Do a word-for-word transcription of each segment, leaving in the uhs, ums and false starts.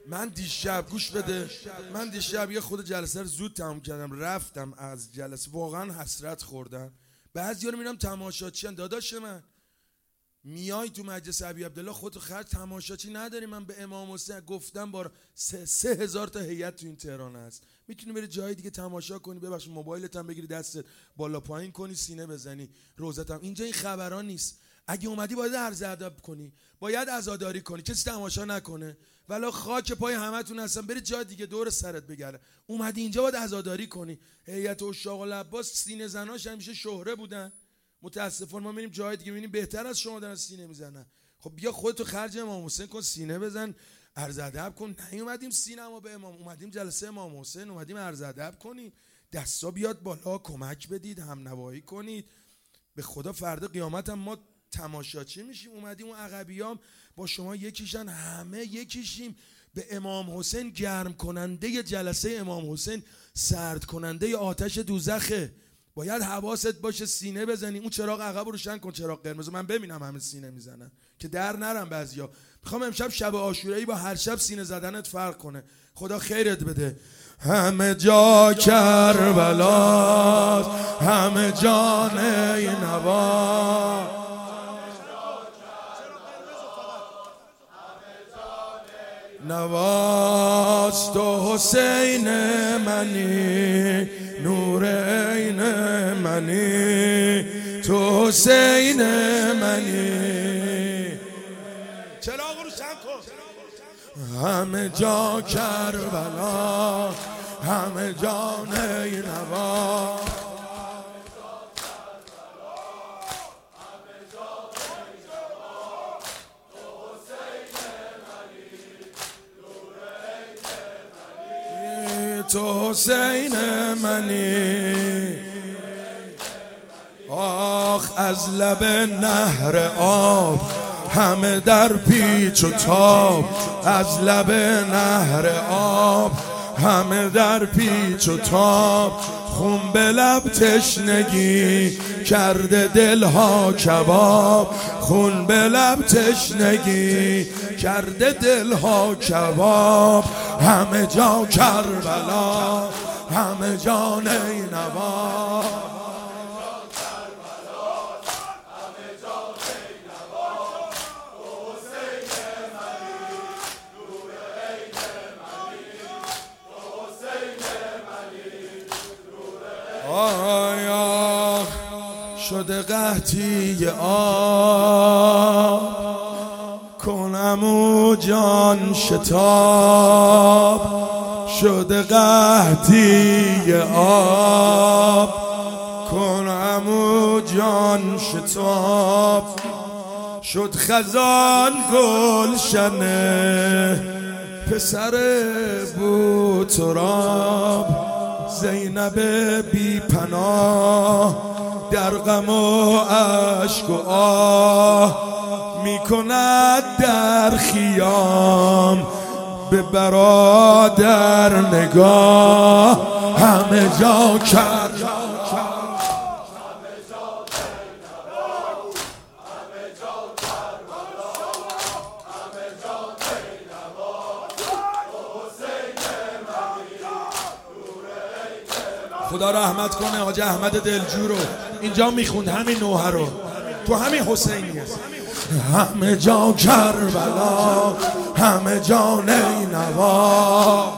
من دیشب گوش بده، من دیشب یه خود جلسه رو زود تموم کردم، رفتم از جلسه، واقعا حسرت خوردم. بعضیا رو میرم تماشاچیان. داداش من میای تو مجلس ابی عبدالله خودت خرج تماشاچی نداری. من به امام حسین گفتم بار سه, سه هزار تا هیئت تو این تهران هست، میتونی بری جای دیگه تماشا کنی، ببخش موبایلت هم بگیری دستت بالا پایین کنی سینه بزنی روزت هم. اینجا این خبران نیست. اگه اومدی باید عرض ادب کنی، باید عزاداری کنی، کسی تماشا نکنه. ولی خاک پای همتون هستم، بری جای دیگه دور سرت بگره. اومدی اینجا باید عزاداری کنی. هیئت عشاق العباس سینه زناش همیشه شهره بودن، متاسفانه ما میریم جای دیگه میبینیم بهتر از شما دارن سینه میزنن. خب بیا خودتو خرج امام حسین کن، سینه بزن، عرض ادب کن. نیومدیم سینما به امام، اومدیم جلسه امام حسین، اومدیم عرض ادب کنیم، دستا بیاد بالا، کمک بدید، هم نوایی کنید. به خدا فردا قیامت هم ما تماشاچی میشیم. اومدیم اون عقبیام با شما یکیشن، همه یکیشیم. به امام حسین گرم کننده جلسه امام حسین سرد کننده آتش دوزخه. باید حواست باشه سینه بزنی. اون چراغ عقب رو روشن کن، چراغ قرمز، من ببینم همه سینه میزنن که در نرم بعضیا. میخوام امشب شب عاشورایی با هر شب سینه زدنت فرق کنه. خدا خیرت بده. همه جا کربلاست، همه جا نینوا، نواز تو حسین منی، نور عین منی، تو حسین منی. چراغ رو روشن کن. همه جا کربلا، همه جا نینوا، تو حسین منی. آخ از لب نهر آب همه در پیچ و تاب، از لب نهر آب همه در پیچ و تاب. خون به لب تشنگی کرده دلها کباب، خون به لب تشنگی کرده دلها کباب. همه جا کربلا، همه جا نینوا، آیا شده قحطی آب، کنم او جان شتاب. شده قحطی آب، کنم او جان شتاب. شد خزان گلشنه پسر بوتراب، زینب بی پناه در غم و اشک و آه میکند در خیام به برادر نگاه. همه جا کرد خدا رحمت کنه حاج احمد دلجو رو، اینجا میخوند همین نوحه رو، تو همین حسینیه. همه جا کربلا، همه جا نینوا،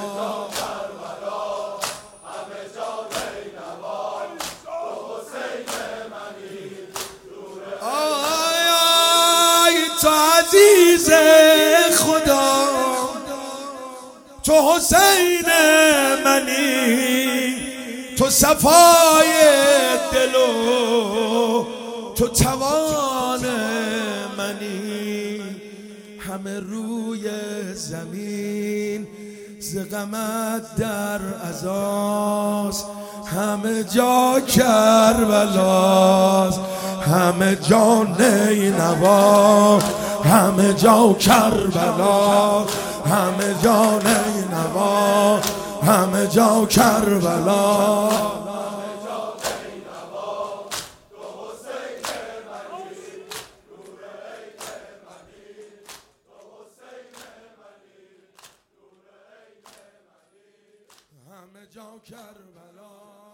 آی آی تو عزیز خدا، تو حسین منی، تو صفای دلو، تو توان منی. همه روی زمین ز غمت در عزاست، همه جا کربلاست، همه جا نینوا، همه جا کربلا، همه جا نینوا، همه جا کربلا. جا کربلا